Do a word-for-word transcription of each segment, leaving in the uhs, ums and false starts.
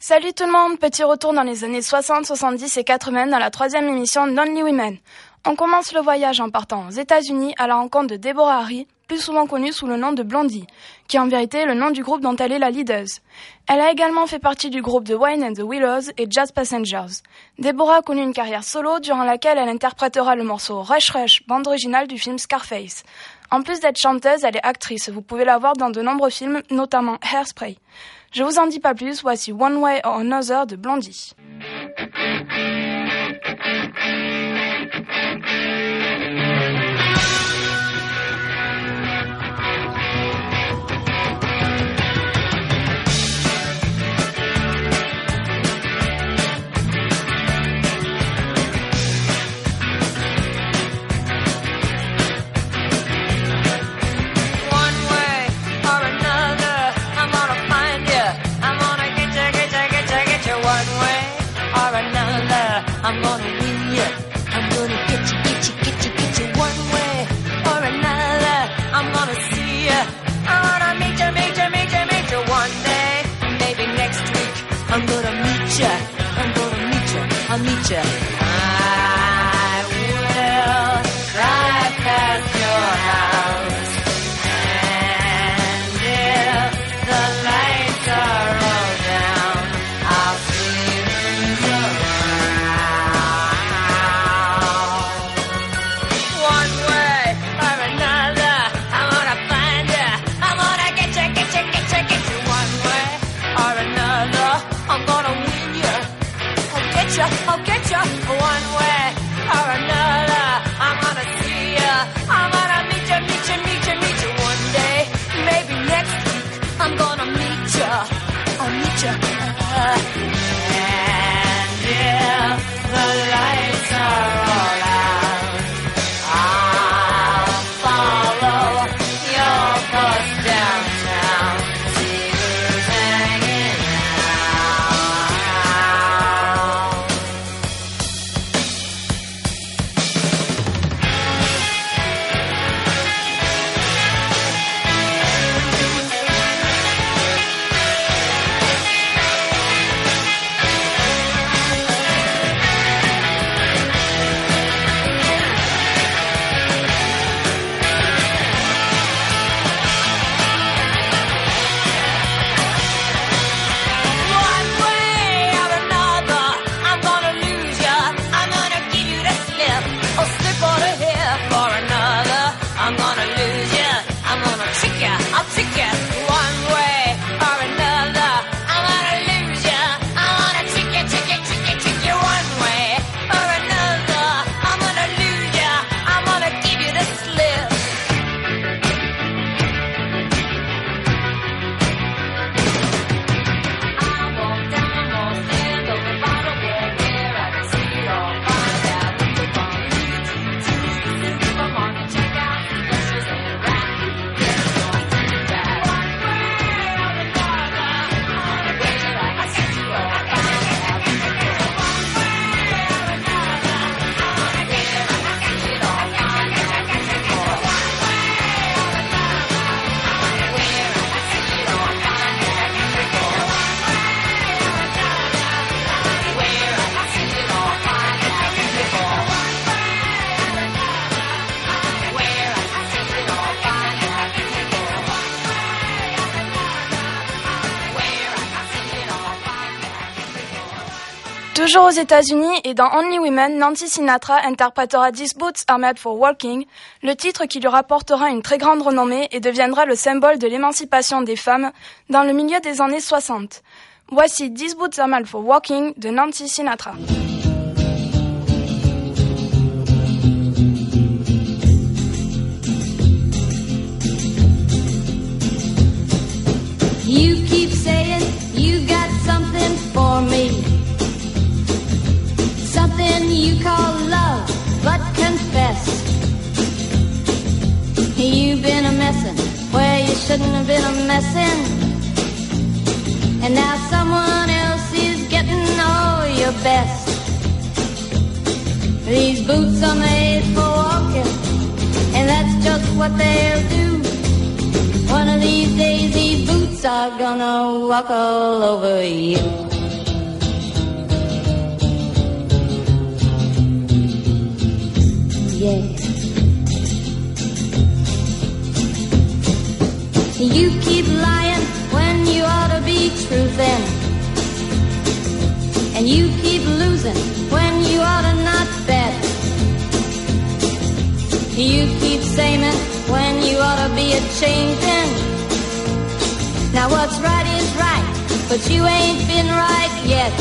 Salut tout le monde, petit retour dans les années soixante, soixante-dix et quatre-vingts dans la troisième émission d'Only Women. On commence le voyage en partant aux États-Unis à la rencontre de Deborah Harry, plus souvent connue sous le nom de Blondie, qui est en vérité le nom du groupe dont elle est la leaduse. Elle a également fait partie du groupe The Wine and the Willows et Jazz Passengers. Deborah a connu une carrière solo durant laquelle elle interprétera le morceau Rush Rush, bande originale du film Scarface. En plus d'être chanteuse, elle est actrice. Vous pouvez la voir dans de nombreux films, notamment Hairspray. Je vous en dis pas plus, voici One Way or Another de Blondie. I'm gonna win you. I'm gonna get you, get you, get you, get you one way or another. I'm gonna see you. I wanna meet you, meet you, meet you, meet you one day. Maybe next week. I'm gonna meet you. I'm gonna meet you. I'll meet you. I will drive past your house, and if the lights are all down, I'll see you around. One way or another, I'm gonna find you. I'm gonna get you, get you, get you, get you. One way or another, I'm gonna win you. I'll get you, I'll get you. One way or another, I'm gonna see you. I'm gonna meet you, meet you, meet you, meet you one day. Maybe next week, I'm gonna meet you. I'll meet you. Uh, and if the lights are all out, I'll follow your bus downtown. See who's hanging out. One way or another, I'm gonna lose ya. I'm gonna give you the slip, or slip on a hip or another. I'm gonna lose ya. I'm gonna trick ya. I'll trick ya. One way or another, I'm gonna lose ya. I'm gonna trick ya, trick ya, trick ya, trick ya. One way or another, I'm gonna lose ya. I'm gonna give you the slip. I walk down the mall, stand on the bottle, get there, I can see it all, find out who the bomb leads to the supermarket, check out the specials and rap, get on to that. One way or another, on a way I can see it all, find out who the bomb leads. One way or another, on a way I can see it all, find out who the bomb leads. One way or another, on a way I can see it all, find out who the bomb leads. Toujours aux États-Unis et dans Only Women, Nancy Sinatra interprétera These Boots Are Made for Walking, le titre qui lui rapportera une très grande renommée et deviendra le symbole de l'émancipation des femmes dans le milieu des années soixante. Voici These Boots Are Made for Walking de Nancy Sinatra. You keep saying you got something for me, something you call love, but confess you've been a messin' where you shouldn't have been a messin', and now someone else is getting all your best. These boots are made for walking, and that's just what they'll do. One of these days these boots are gonna walk all over you. You keep losing when you ought to not bet. You keep saying when you ought to be a changing. Now what's right is right, but you ain't been right yet.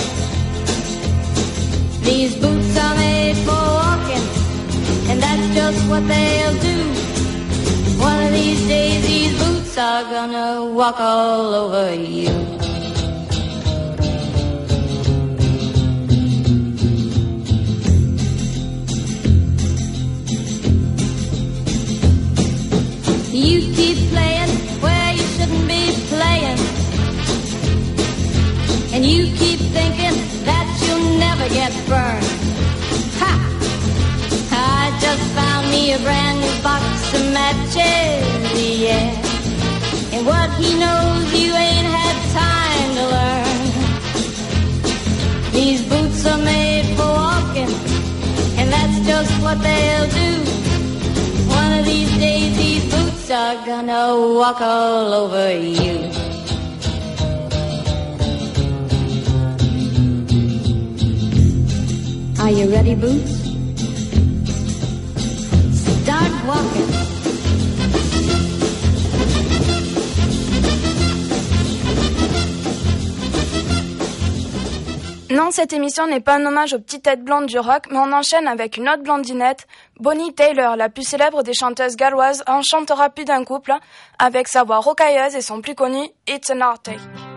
These boots are made for walking, and that's just what they'll do. One of these days these boots are gonna walk all over you. You keep playing where you shouldn't be playing, and you keep thinking that you'll never get burned. Ha! I just found me a brand new box of matches, yeah. And what he knows you ain't had time to learn. These boots are made for walking, and that's just what they'll do. One of these days these boots are gonna walk all over you. Are you ready, Boots? Start walking. Non, cette émission n'est pas un hommage aux petites têtes blondes du rock, mais on enchaîne avec une autre blondinette. Bonnie Tyler, la plus célèbre des chanteuses galloises, enchantera plus d'un couple avec sa voix rocailleuse et son plus connu It's an Heartache.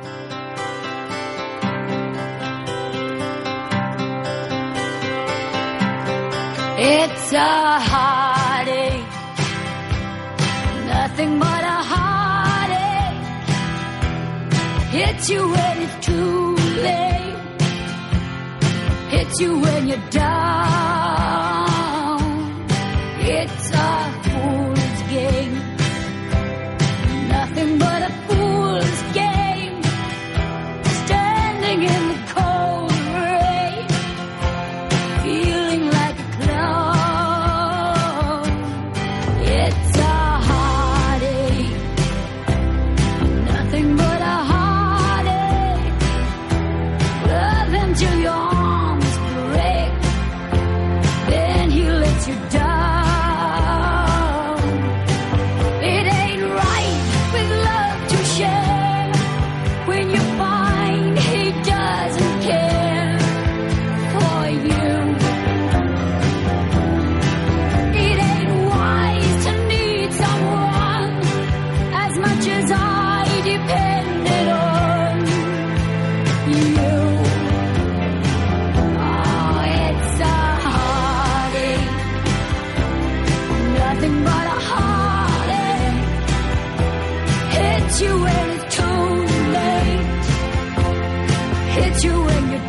It's a heartache, nothing but a heartache. Hits you when it's too late, hits you when you're down. It's a fool's game, nothing but a fool's game. Standing in the cold rain, feeling like a clown. It's a heartache, nothing but a heartache. Love until your arms break, then he lets you down. It ain't right with love to share when you find he doesn't care for you. It ain't wise to need someone as much as I depended on you. Oh, it's a heartache, nothing but a heartache. Hits you when it's too late, hits you when you're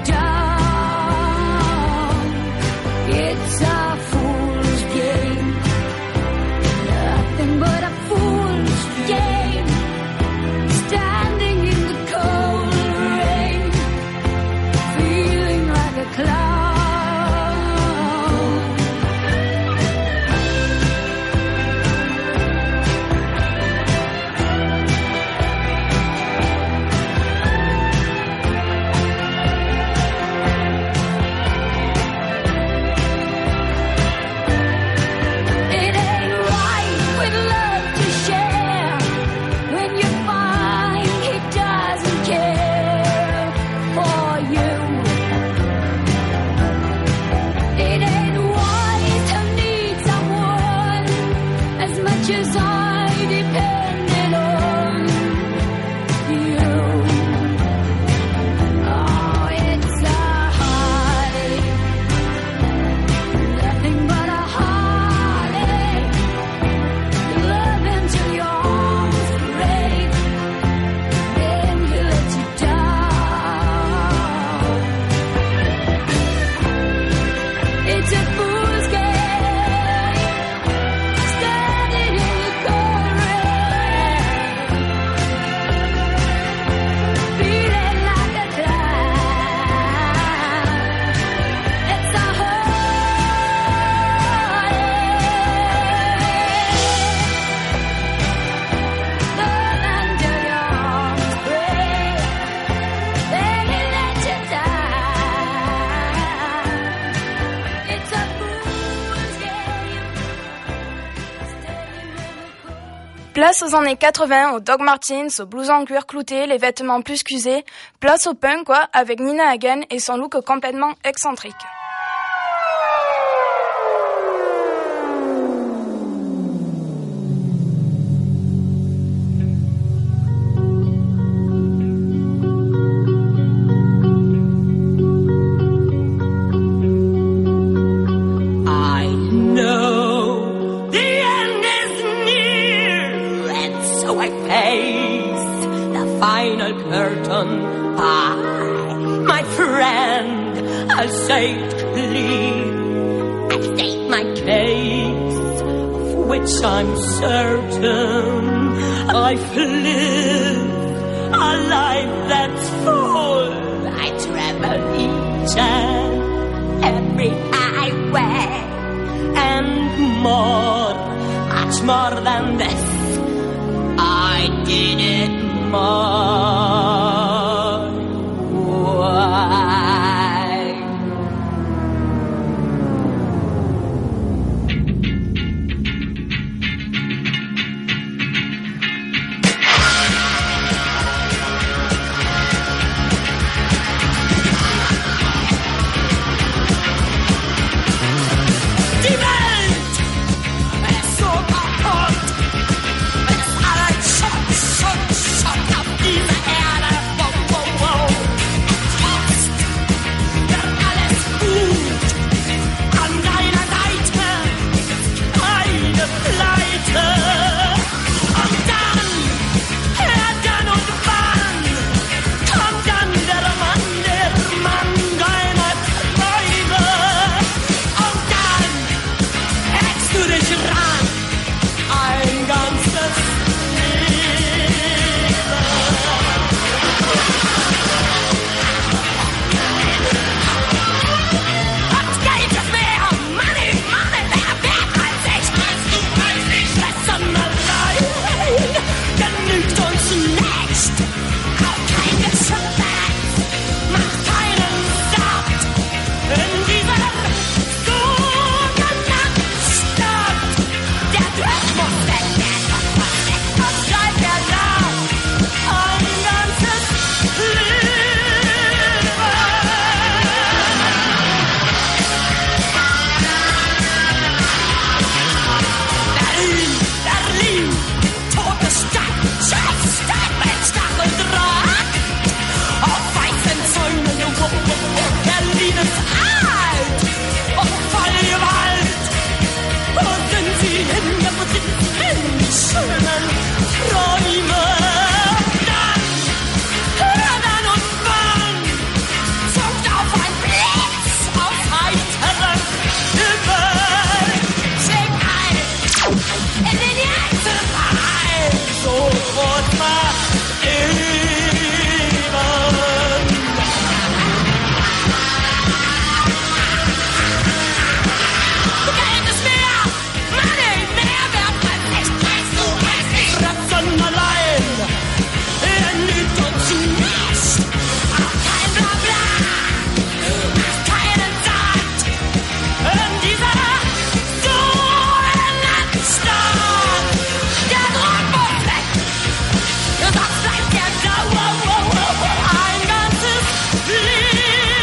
down. It's a fool's game, nothing but a fool's game. Standing in the cold rain, feeling like a clown. Place aux années quatre-vingts, aux Doc Martens, aux blouses en cuir clouté, les vêtements plus qu'usés. Place au punk, quoi, avec Nina Hagen et son look complètement excentrique. Curtain, I, my friend, I'll say it clear. I state my case, of which I'm certain. I've lived a life that's full. I travel each and every highway, and more, much more than this. I did it my way. Die Welt ist so kaputt. Es ist alles Schutt, Schutt, Schutt auf dieser Erde. Wow, wow, wow. Jetzt wird alles gut. An deiner Seite eine Pleite. Und dann, ja dann und wann, kommt dann der Mann, der Mann deiner Träume. Und dann hängst du dich ran, ein ganzes Leben. Und Geld ist mehr, Money, Money, mehr wert als ich. Als du, als ich. Fressen allein genügt uns nicht. Auch kein Geschwätz macht keinen satt. In dieser sogenannten Stadt. Der Druck muss weg, der Druck muss weg. Und bleibt er da ein ganzes Leben. Berlin, Berlin, tote Stadt, scheiß Stadt mit Stacheldraht. Auf weißen Zäunen, oh, oh, oh, Berlin ist alt und voll Gewalt. Wo sind sie hin, ja, wo sind sie hin, die schönen Träume? Dann, ja, dann und wann, zuckt auf ein Blitz aus heiterem Himmel. Schlägt ein in den Herzen rein, sofort mal eben. Geld ist mehr, Money, mehr wert als ich. Als du, als ich. Fressen allein, er lügt uns nicht. Auch kein Blabla, macht keinen satt. In dieser sogenannten Stadt. Der Druck muss weg, sonst bleibt er da. Wow, wow, wow, wow. Ein ganzes Leben.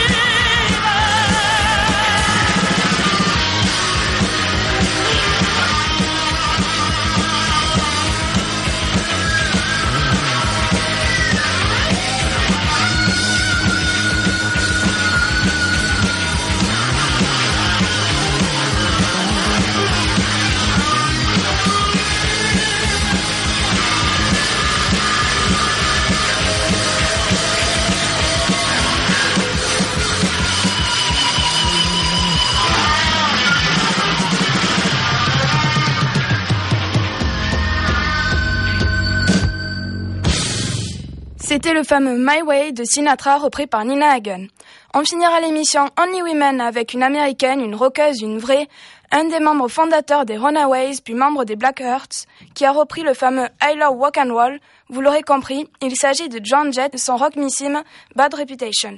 C'était le fameux My Way de Sinatra repris par Nina Hagen. On finira l'émission Only Women avec une américaine, une rockeuse, une vraie, un des membres fondateurs des Runaways puis membre des Blackhearts, qui a repris le fameux I Love Rock and Roll. Vous l'aurez compris, il s'agit de Joan Jett de son rockmissime Bad Reputation.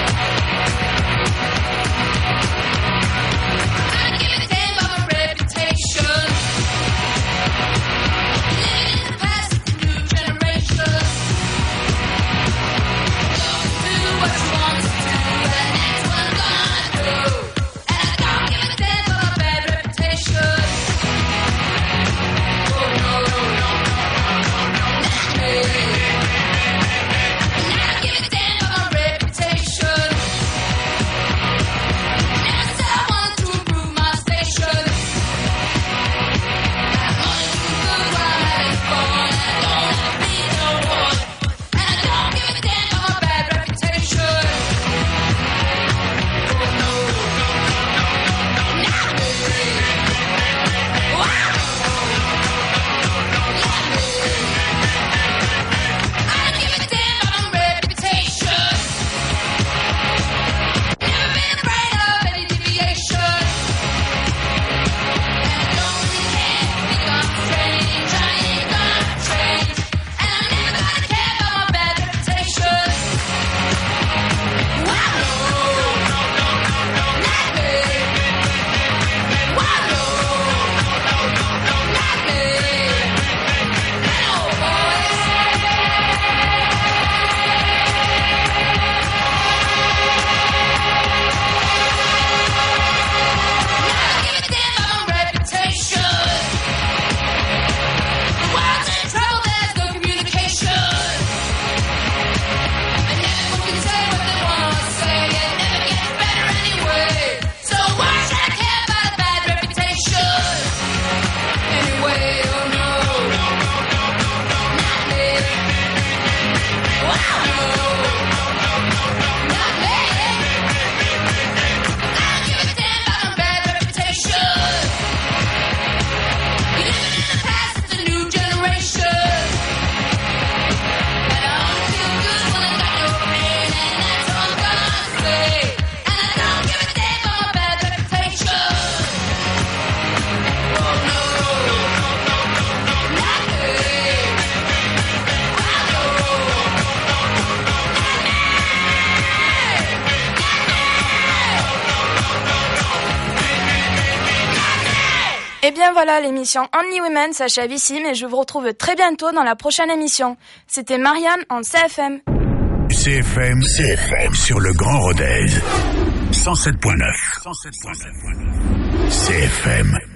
I give a damn about my reputation. bien voilà, l'émission Only Women s'achève ici, mais je vous retrouve très bientôt dans la prochaine émission. C'était Marianne en C F M. C F M, C F M sur le Grand Rodez. cent sept point neuf. C F M.